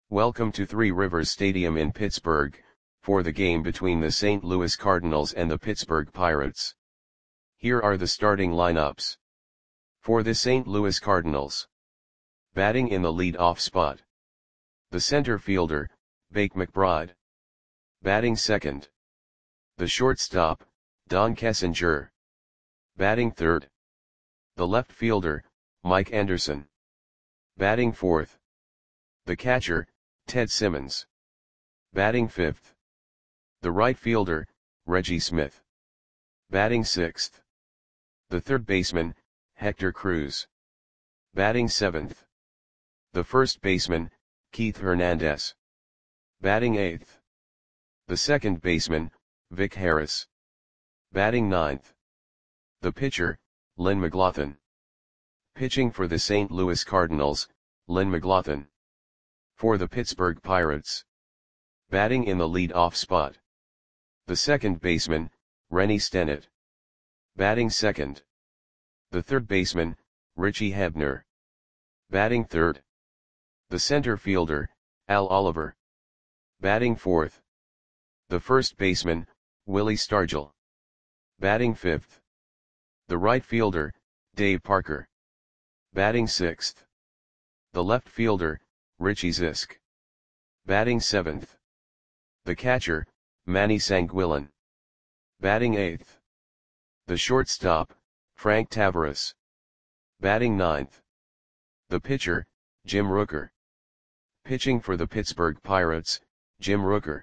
Welcome to Three Rivers Stadium in Pittsburgh, for the game between the St. Louis Cardinals and the Pittsburgh Pirates. Here are the starting lineups. For the St. Louis Cardinals. Batting in the lead-off spot. The center fielder, Bake McBride. Batting second. The shortstop, Don Kessinger. Batting third. The left fielder, Mike Anderson. Batting fourth. The catcher, Ted Simmons. Batting fifth. The right fielder, Reggie Smith. Batting sixth. The third baseman, Hector Cruz. Batting seventh. The first baseman, Keith Hernandez. Batting eighth. The second baseman, Vic Harris. Batting ninth. The pitcher, Lynn McLaughlin. Pitching for the St. Louis Cardinals, Lynn McLaughlin. For the Pittsburgh Pirates. Batting in the lead-off spot. The second baseman, Rennie Stennett. Batting second. The third baseman, Richie Hebner. Batting third. The center fielder, Al Oliver. Batting fourth. The first baseman, Willie Stargell. Batting fifth. The right fielder, Dave Parker. Batting sixth. The left fielder, Richie Zisk. Batting seventh. The catcher, Manny Sanguillen. Batting eighth. The shortstop, Frank Tavares. Batting ninth. The pitcher, Jim Rooker. Pitching for the Pittsburgh Pirates, Jim Rooker.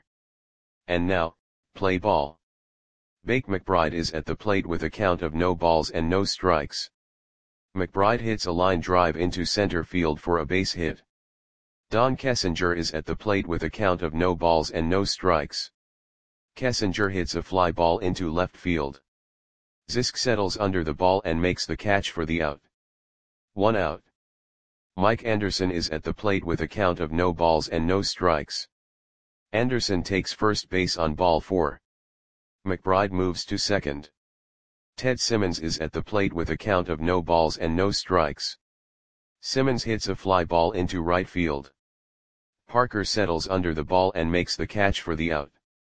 And now, play ball. Bake McBride is at the plate with a count of no balls and no strikes. McBride hits a line drive into center field for a base hit. Don Kessinger is at the plate with a count of no balls and no strikes. Kessinger hits a fly ball into left field. Zisk settles under the ball and makes the catch for the out. 1 out. Mike Anderson is at the plate with a count of no balls and no strikes. Anderson takes first base on ball 4. McBride moves to second. Ted Simmons is at the plate with a count of no balls and no strikes. Simmons hits a fly ball into right field. Parker settles under the ball and makes the catch for the out.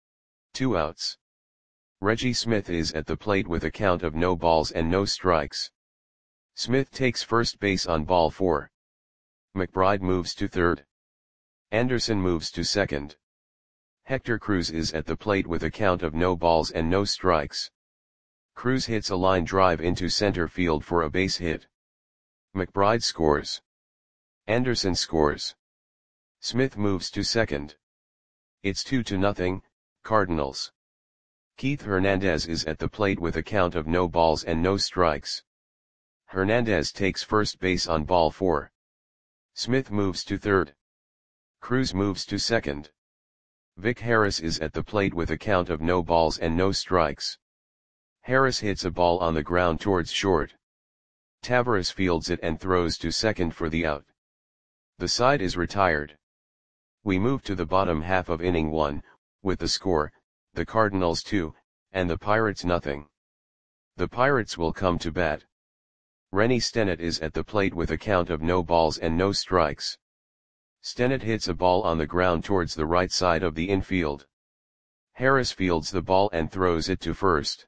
2 outs. Reggie Smith is at the plate with a count of no balls and no strikes. Smith takes first base on ball 4. McBride moves to third. Anderson moves to second. Hector Cruz is at the plate with a count of no balls and no strikes. Cruz hits a line drive into center field for a base hit. McBride scores. Anderson scores. Smith moves to second. It's 2-0, Cardinals. Keith Hernandez is at the plate with a count of no balls and no strikes. Hernandez takes first base on ball 4. Smith moves to third. Cruz moves to second. Vic Harris is at the plate with a count of no balls and no strikes. Harris hits a ball on the ground towards short. Tavares fields it and throws to second for the out. The side is retired. We move to the bottom half of inning 1, with the score, the Cardinals 2, and the Pirates nothing. The Pirates will come to bat. Rennie Stennett is at the plate with a count of no balls and no strikes. Stennett hits a ball on the ground towards the right side of the infield. Harris fields the ball and throws it to first.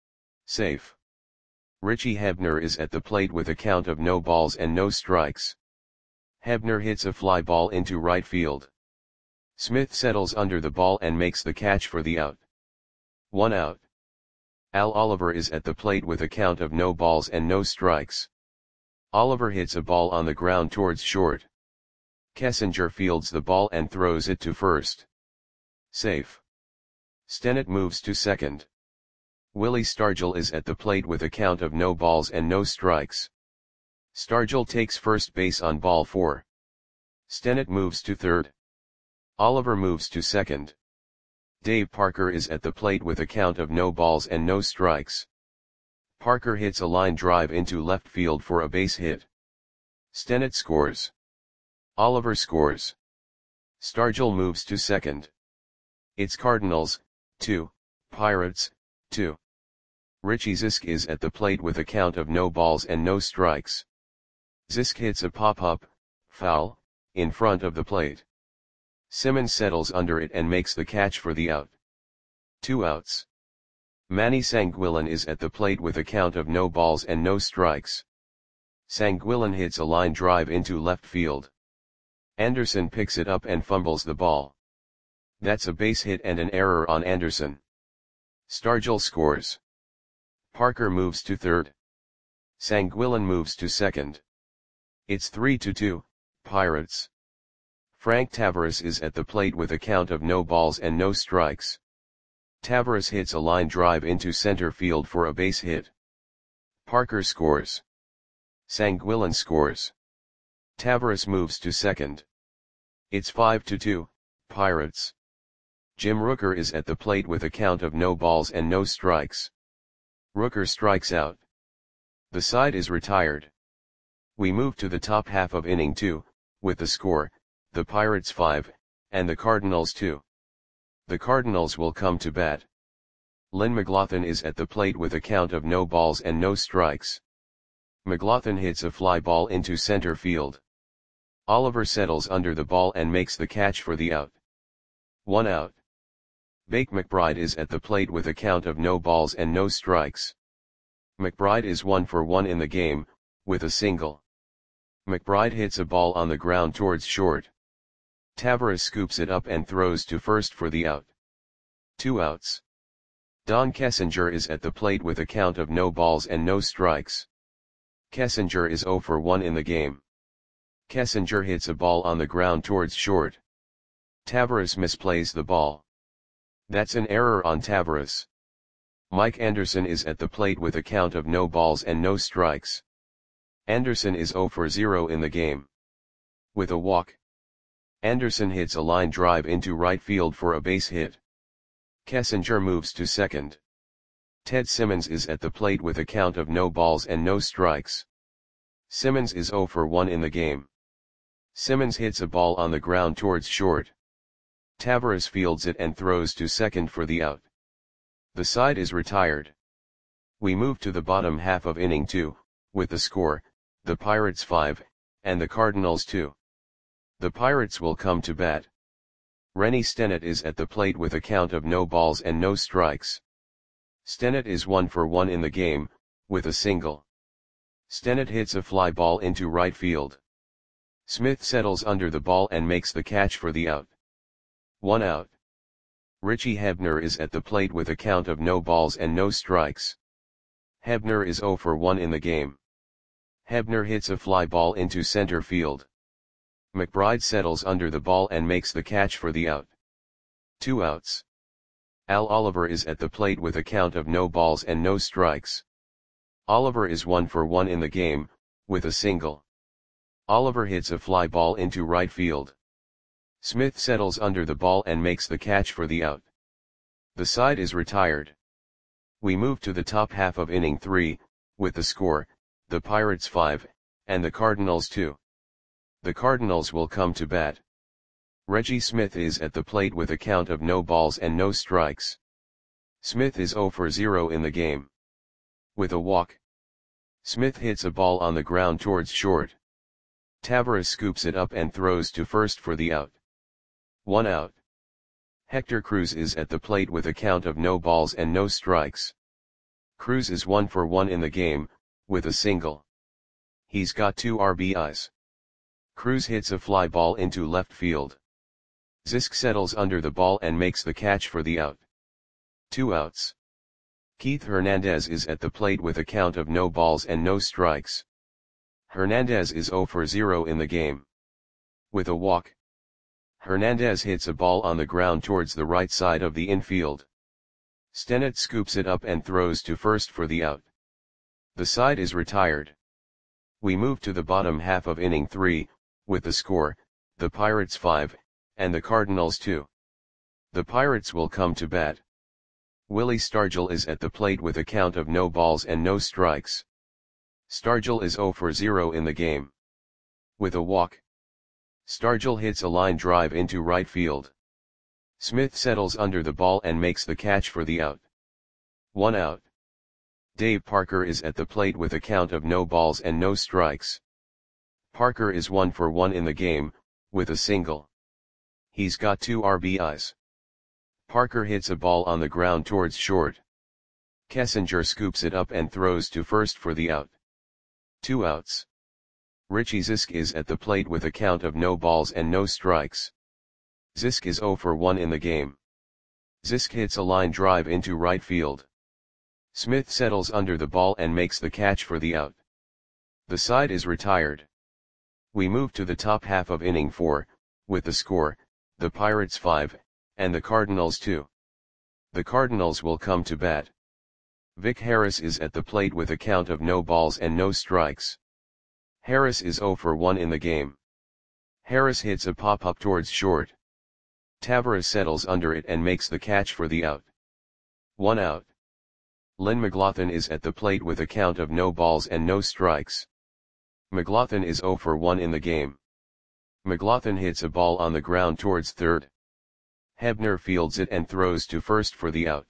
Safe. Richie Hebner is at the plate with a count of no balls and no strikes. Hebner hits a fly ball into right field. Smith settles under the ball and makes the catch for the out. 1 out. Al Oliver is at the plate with a count of no balls and no strikes. Oliver hits a ball on the ground towards short. Kessinger fields the ball and throws it to first. Safe. Stennett moves to second. Willie Stargell is at the plate with a count of no balls and no strikes. Stargell takes first base on ball 4. Stennett moves to third. Oliver moves to second. Dave Parker is at the plate with a count of no balls and no strikes. Parker hits a line drive into left field for a base hit. Stennett scores. Oliver scores. Stargell moves to second. It's Cardinals, 2, Pirates, 2. Richie Zisk is at the plate with a count of no balls and no strikes. Zisk hits a pop-up, foul, in front of the plate. Simmons settles under it and makes the catch for the out. 2 outs. Manny Sanguillen is at the plate with a count of no balls and no strikes. Sanguillen hits a line drive into left field. Anderson picks it up and fumbles the ball. That's a base hit and an error on Anderson. Stargell scores. Parker moves to third. Sanguillen moves to second. It's 3-2, Pirates. Frank Taveras is at the plate with a count of no balls and no strikes. Taveras hits a line drive into center field for a base hit. Parker scores. Sanguillen scores. Taveras moves to second. It's 5-2, Pirates. Jim Rooker is at the plate with a count of no balls and no strikes. Rooker strikes out. The side is retired. We move to the top half of inning 2, with the score, the Pirates 5, and the Cardinals 2. The Cardinals will come to bat. Lynn McLaughlin is at the plate with a count of no balls and no strikes. McLaughlin hits a fly ball into center field. Oliver settles under the ball and makes the catch for the out. 1 out. Bake McBride is at the plate with a count of no balls and no strikes. McBride is 1 for 1 in the game, with a single. McBride hits a ball on the ground towards short. Taveras scoops it up and throws to first for the out. 2 outs. Don Kessinger is at the plate with a count of no balls and no strikes. Kessinger is 0 for 1 in the game. Kessinger hits a ball on the ground towards short. Taveras misplays the ball. That's an error on Taveras. Mike Anderson is at the plate with a count of no balls and no strikes. Anderson is 0 for 0 in the game. With a walk. Anderson hits a line drive into right field for a base hit. Kessinger moves to second. Ted Simmons is at the plate with a count of no balls and no strikes. Simmons is 0 for 1 in the game. Simmons hits a ball on the ground towards short. Taveras fields it and throws to second for the out. The side is retired. We move to the bottom half of inning 2, with the score, the Pirates 5, and the Cardinals 2. The Pirates will come to bat. Rennie Stennett is at the plate with a count of no balls and no strikes. Stennett is 1 for 1 in the game, with a single. Stennett hits a fly ball into right field. Smith settles under the ball and makes the catch for the out. 1 out. Richie Hebner is at the plate with a count of no balls and no strikes. Hebner is 0 for 1 in the game. Hebner hits a fly ball into center field. McBride settles under the ball and makes the catch for the out. 2 outs. Al Oliver is at the plate with a count of no balls and no strikes. Oliver is 1 for 1 in the game, with a single. Oliver hits a fly ball into right field. Smith settles under the ball and makes the catch for the out. The side is retired. We move to the top half of inning 3, with the score, the Pirates 5, and the Cardinals 2. The Cardinals will come to bat. Reggie Smith is at the plate with a count of no balls and no strikes. Smith is 0 for 0 in the game. With a walk. Smith hits a ball on the ground towards short. Taveras scoops it up and throws to first for the out. 1 out. Hector Cruz is at the plate with a count of no balls and no strikes. Cruz is 1 for 1 in the game, with a single. He's got 2 RBIs. Cruz hits a fly ball into left field. Zisk settles under the ball and makes the catch for the out. 2 outs. Keith Hernandez is at the plate with a count of no balls and no strikes. Hernandez is 0 for 0 in the game. With a walk. Hernandez hits a ball on the ground towards the right side of the infield. Stennett scoops it up and throws to first for the out. The side is retired. We move to the bottom half of inning 3, with the score, the Pirates 5, and the Cardinals 2. The Pirates will come to bat. Willie Stargell is at the plate with a count of no balls and no strikes. Stargell is 0 for 0 in the game. With a walk. Stargell hits a line drive into right field. Smith settles under the ball and makes the catch for the out. 1 out. Dave Parker is at the plate with a count of no balls and no strikes. Parker is 1 for 1 in the game, with a single. He's got 2 RBIs. Parker hits a ball on the ground towards short. Kessinger scoops it up and throws to first for the out. 2 outs. Richie Zisk is at the plate with a count of no balls and no strikes. Zisk is 0 for 1 in the game. Zisk hits a line drive into right field. Smith settles under the ball and makes the catch for the out. The side is retired. We move to the top half of inning 4, with the score, the Pirates 5, and the Cardinals 2. The Cardinals will come to bat. Vic Harris is at the plate with a count of no balls and no strikes. Harris is 0 for 1 in the game. Harris hits a pop-up towards short. Tavares settles under it and makes the catch for the out. 1 out. Lynn McLaughlin is at the plate with a count of no balls and no strikes. McLaughlin is 0 for 1 in the game. McLaughlin hits a ball on the ground towards third. Hebner fields it and throws to first for the out.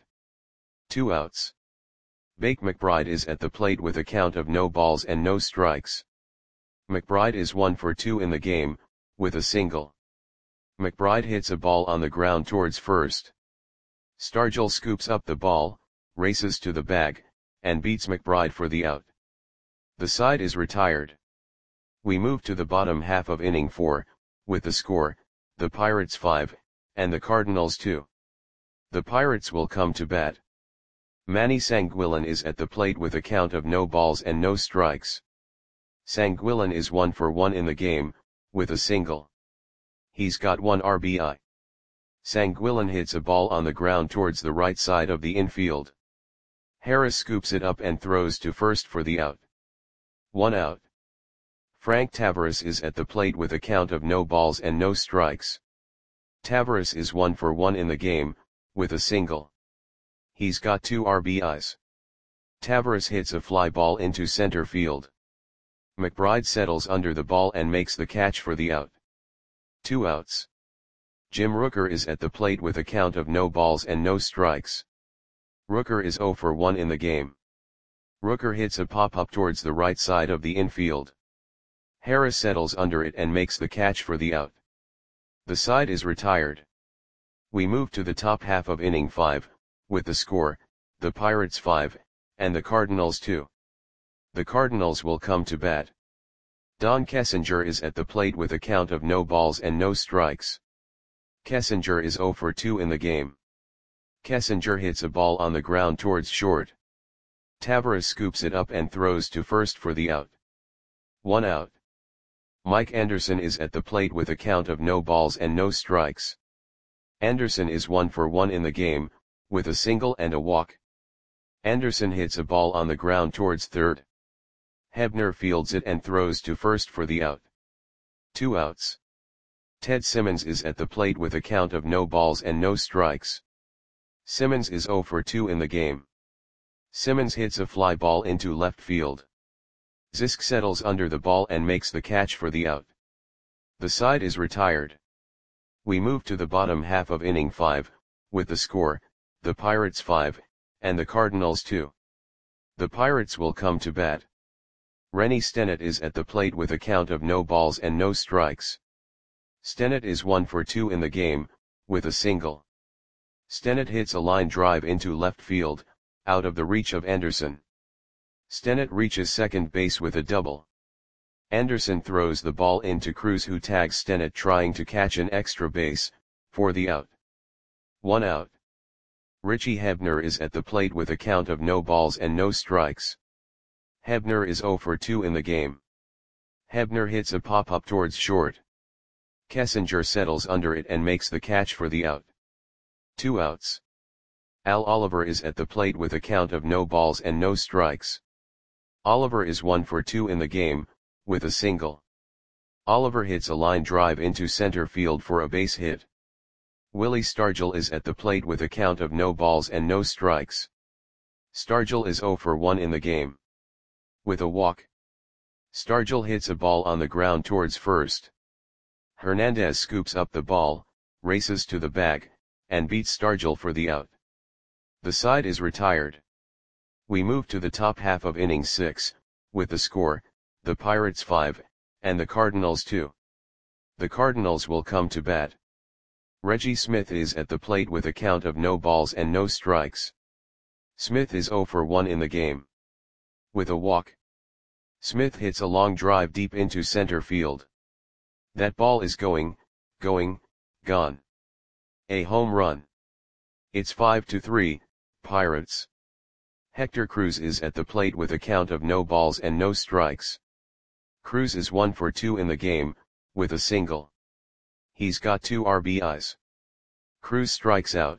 2 outs. Bake McBride is at the plate with a count of no balls and no strikes. McBride is 1 for 2 in the game, with a single. McBride hits a ball on the ground towards first. Stargell scoops up the ball, races to the bag, and beats McBride for the out. The side is retired. We move to the bottom half of inning 4, with the score, the Pirates 5, and the Cardinals 2. The Pirates will come to bat. Manny Sanguillen is at the plate with a count of no balls and no strikes. Sanguillen is 1 for 1 in the game, with a single. He's got 1 RBI. Sanguillen hits a ball on the ground towards the right side of the infield. Harris scoops it up and throws to first for the out. 1 out. Frank Tavares is at the plate with a count of no balls and no strikes. Tavares is 1 for 1 in the game, with a single. He's got 2 RBIs. Tavares hits a fly ball into center field. McBride settles under the ball and makes the catch for the out. 2 outs. Jim Rooker is at the plate with a count of no balls and no strikes. Rooker is 0 for 1 in the game. Rooker hits a pop-up towards the right side of the infield. Harris settles under it and makes the catch for the out. The side is retired. We move to the top half of inning 5, with the score, the Pirates 5, and the Cardinals 2. The Cardinals will come to bat. Don Kessinger is at the plate with a count of no balls and no strikes. Kessinger is 0 for 2 in the game. Kessinger hits a ball on the ground towards short. Tavares scoops it up and throws to first for the out. 1 out. Mike Anderson is at the plate with a count of no balls and no strikes. Anderson is 1 for 1 in the game, with a single and a walk. Anderson hits a ball on the ground towards third. Hebner fields it and throws to first for the out. 2 outs. Ted Simmons is at the plate with a count of no balls and no strikes. Simmons is 0 for 2 in the game. Simmons hits a fly ball into left field. Zisk settles under the ball and makes the catch for the out. The side is retired. We move to the bottom half of inning 5, with the score, the Pirates 5, and the Cardinals 2. The Pirates will come to bat. Rennie Stennett is at the plate with a count of no balls and no strikes. Stennett is 1 for 2 in the game, with a single. Stennett hits a line drive into left field, out of the reach of Anderson. Stennett reaches second base with a double. Anderson throws the ball into Cruz, who tags Stennett trying to catch an extra base, for the out. 1 out. Richie Hebner is at the plate with a count of no balls and no strikes. Hebner is 0 for 2 in the game. Hebner hits a pop-up towards short. Kessinger settles under it and makes the catch for the out. 2 outs. Al Oliver is at the plate with a count of no balls and no strikes. Oliver is 1 for 2 in the game, with a single. Oliver hits a line drive into center field for a base hit. Willie Stargell is at the plate with a count of no balls and no strikes. Stargell is 0 for 1 in the game. With a walk. Stargell hits a ball on the ground towards first. Hernandez scoops up the ball, races to the bag, and beats Stargell for the out. The side is retired. We move to the top half of inning 6, with the score, the Pirates 5, and the Cardinals 2. The Cardinals will come to bat. Reggie Smith is at the plate with a count of no balls and no strikes. Smith is 0 for 1 in the game. With a walk. Smith hits a long drive deep into center field. That ball is gone. A home run. It's 5-3, Pirates. Hector Cruz is at the plate with a count of no balls and no strikes. Cruz is 1 for 2 in the game, with a single. He's got 2 RBIs. Cruz strikes out.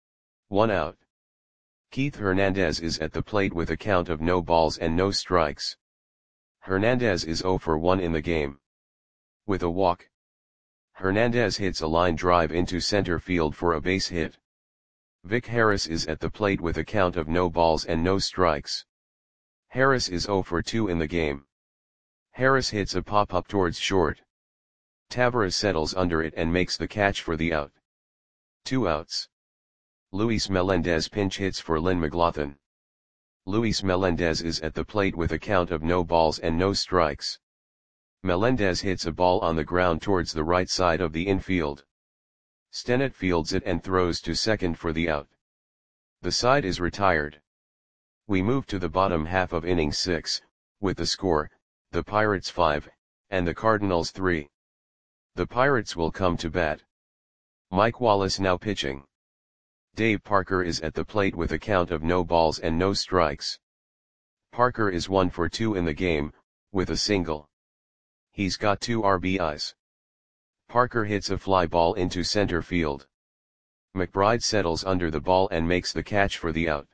1 out. Keith Hernandez is at the plate with a count of no balls and no strikes. Hernandez is 0 for 1 in the game. With a walk. Hernandez hits a line drive into center field for a base hit. Vic Harris is at the plate with a count of no balls and no strikes. Harris is 0 for 2 in the game. Harris hits a pop-up towards short. Taveras settles under it and makes the catch for the out. 2 outs. Luis Melendez pinch hits for Lynn McLaughlin. Luis Melendez is at the plate with a count of no balls and no strikes. Melendez hits a ball on the ground towards the right side of the infield. Stennett fields it and throws to second for the out. The side is retired. We move to the bottom half of inning 6, with the score, the Pirates 5, and the Cardinals 3. The Pirates will come to bat. Mike Wallace now pitching. Dave Parker is at the plate with a count of no balls and no strikes. Parker is 1 for 2 in the game, with a single. He's got 2 RBIs. Parker hits a fly ball into center field. McBride settles under the ball and makes the catch for the out.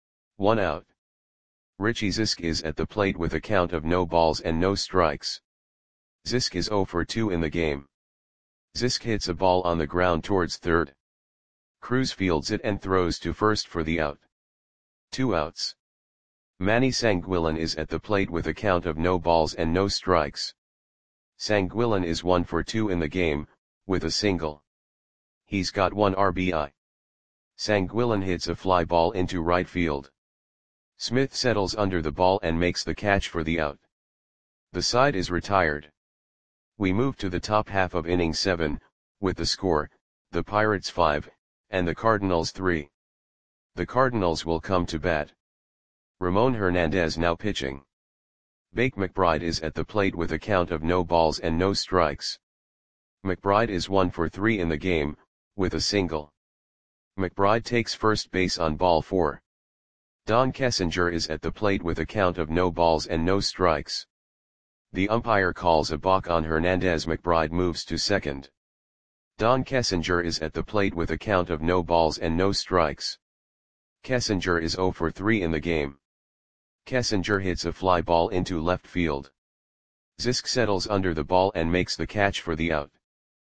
1 out. Richie Zisk is at the plate with a count of no balls and no strikes. Zisk is 0 for 2 in the game. Zisk hits a ball on the ground towards third. Cruz fields it and throws to first for the out. 2 outs. Manny Sanguillen is at the plate with a count of no balls and no strikes. Sanguillen is 1 for 2 in the game, with a single. He's got 1 RBI. Sanguillen hits a fly ball into right field. Smith settles under the ball and makes the catch for the out. The side is retired. We move to the top half of inning 7, with the score, the Pirates 5, and the Cardinals 3. The Cardinals will come to bat. Ramon Hernandez now pitching. Bake McBride is at the plate with a count of no balls and no strikes. McBride is 1 for 3 in the game, with a single. McBride takes first base on ball 4. Don Kessinger is at the plate with a count of no balls and no strikes. The umpire calls a balk on Hernandez. McBride moves to second. Don Kessinger is at the plate with a count of no balls and no strikes. Kessinger is 0 for 3 in the game. Kessinger hits a fly ball into left field. Zisk settles under the ball and makes the catch for the out.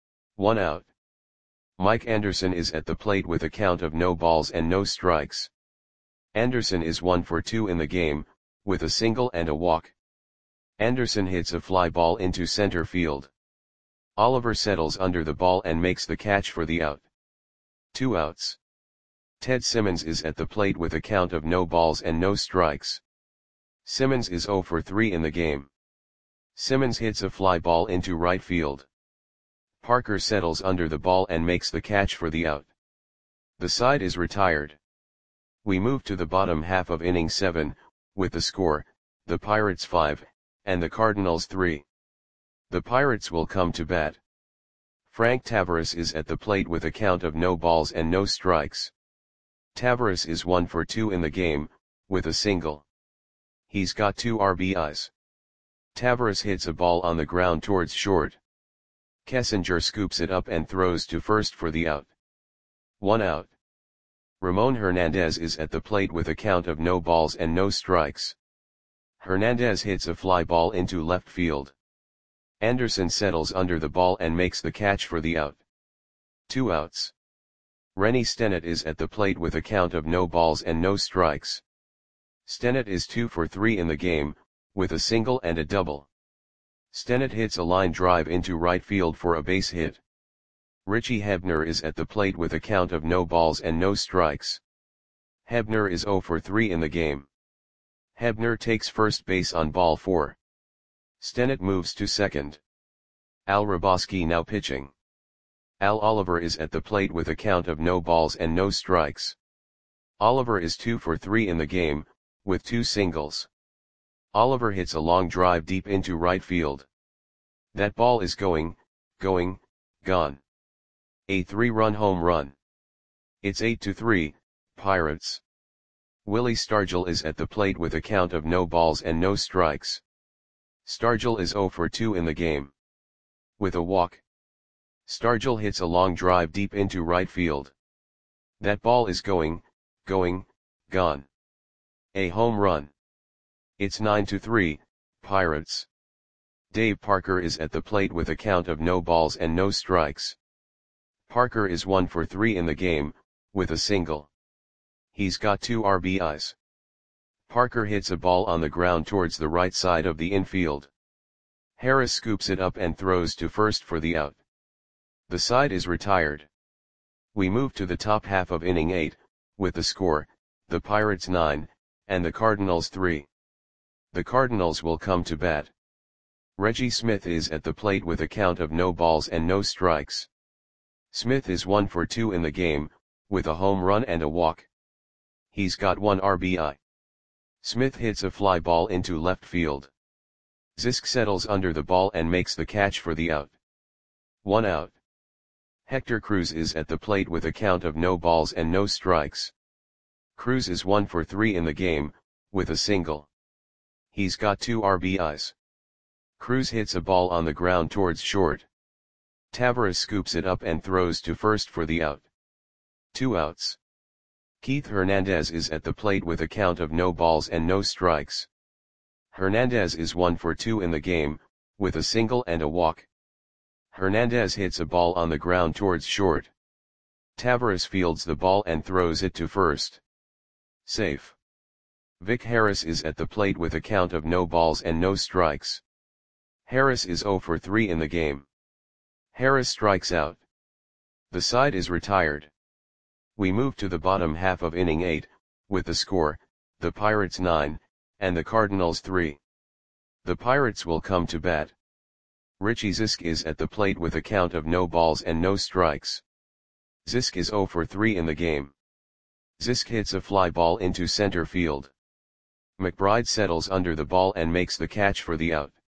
1 out. Mike Anderson is at the plate with a count of no balls and no strikes. Anderson is 1 for 2 in the game, with a single and a walk. Anderson hits a fly ball into center field. Oliver settles under the ball and makes the catch for the out. 2 outs. Ted Simmons is at the plate with a count of no balls and no strikes. Simmons is 0 for 3 in the game. Simmons hits a fly ball into right field. Parker settles under the ball and makes the catch for the out. The side is retired. We move to the bottom half of inning 7, with the score, the Pirates 5, and the Cardinals 3. The Pirates will come to bat. Frank Taveras is at the plate with a count of no balls and no strikes. Taveras is 1 for 2 in the game, with a single. He's got 2 RBIs. Taveras hits a ball on the ground towards short. Kessinger scoops it up and throws to first for the out. 1 out. Ramon Hernandez is at the plate with a count of no balls and no strikes. Hernandez hits a fly ball into left field. Anderson settles under the ball and makes the catch for the out. 2 outs. Rennie Stennett is at the plate with a count of no balls and no strikes. Stennett is 2 for 3 in the game, with a single and a double. Stennett hits a line drive into right field for a base hit. Richie Hebner is at the plate with a count of no balls and no strikes. Hebner is 0 for 3 in the game. Hebner takes first base on ball 4. Stennett moves to second. Al Hrabosky now pitching. Al Oliver is at the plate with a count of no balls and no strikes. Oliver is 2 for 3 in the game, with 2 singles. Oliver hits a long drive deep into right field. That ball is going, gone. A 3-run home run. It's 8-3, Pirates. Willie Stargell is at the plate with a count of no balls and no strikes. Stargell is 0 for 2 in the game. With a walk. Stargell hits a long drive deep into right field. That ball is going, gone. A home run. It's 9-3, Pirates. Dave Parker is at the plate with a count of no balls and no strikes. Parker is 1 for 3 in the game, with a single. He's got 2 RBIs. Parker hits a ball on the ground towards the right side of the infield. Harris scoops it up and throws to first for the out. The side is retired. We move to the top half of inning 8, with the score, the Pirates 9, and the Cardinals 3. The Cardinals will come to bat. Reggie Smith is at the plate with a count of no balls and no strikes. Smith is 1 for 2 in the game, with a home run and a walk. He's got 1 RBI. Smith hits a fly ball into left field. Zisk settles under the ball and makes the catch for the out. 1 out. Hector Cruz is at the plate with a count of no balls and no strikes. Cruz is 1 for 3 in the game, with a single. He's got 2 RBIs. Cruz hits a ball on the ground towards short. Tavares scoops it up and throws to first for the out. 2 outs. Keith Hernandez is at the plate with a count of no balls and no strikes. Hernandez is 1 for 2 in the game, with a single and a walk. Hernandez hits a ball on the ground towards short. Tavares fields the ball and throws it to first. Safe. Vic Harris is at the plate with a count of no balls and no strikes. Harris is 0 for 3 in the game. Harris strikes out. The side is retired. We move to the bottom half of inning 8, with the score, the Pirates 9, and the Cardinals 3. The Pirates will come to bat. Richie Zisk is at the plate with a count of no balls and no strikes. Zisk is 0 for 3 in the game. Zisk hits a fly ball into center field. McBride settles under the ball and makes the catch for the out.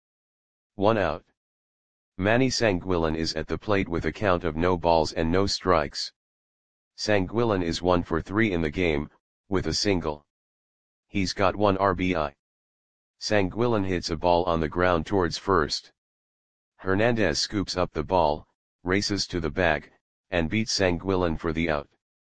1 out. Manny Sanguillen is at the plate with a count of no balls and no strikes. Sanguillen is 1 for 3 in the game, with a single. He's got 1 RBI. Sanguillen hits a ball on the ground towards first. Hernandez scoops up the ball, races to the bag, and beats Sanguillen for the out.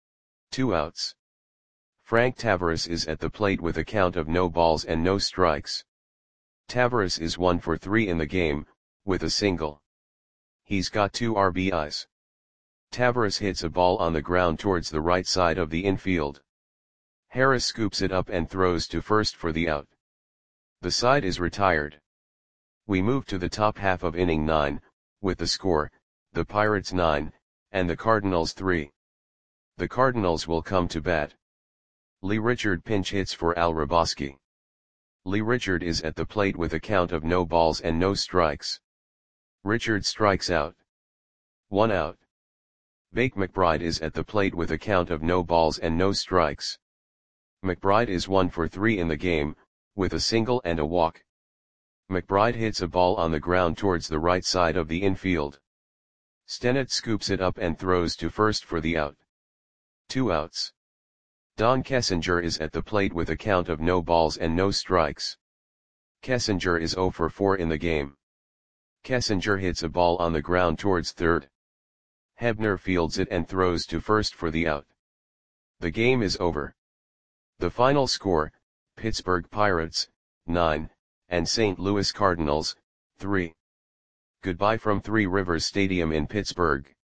2 outs. Frank Tavares is at the plate with a count of no balls and no strikes. Tavares is 1 for 3 in the game, with a single. He's got 2 RBIs. Tavares hits a ball on the ground towards the right side of the infield. Harris scoops it up and throws to first for the out. The side is retired. We move to the top half of inning 9, with the score, the Pirates 9, and the Cardinals 3. The Cardinals will come to bat. Lee Richard pinch hits for Al Hrabosky. Lee Richard is at the plate with a count of no balls and no strikes. Richard strikes out. 1 out. Bake McBride is at the plate with a count of no balls and no strikes. McBride is 1 for 3 in the game, with a single and a walk. McBride hits a ball on the ground towards the right side of the infield. Stennett scoops it up and throws to first for the out. 2 outs. Don Kessinger is at the plate with a count of no balls and no strikes. Kessinger is 0 for 4 in the game. Kessinger hits a ball on the ground towards third. Hebner fields it and throws to first for the out. The game is over. The final score, Pittsburgh Pirates, 9, and St. Louis Cardinals, 3. Goodbye from Three Rivers Stadium in Pittsburgh.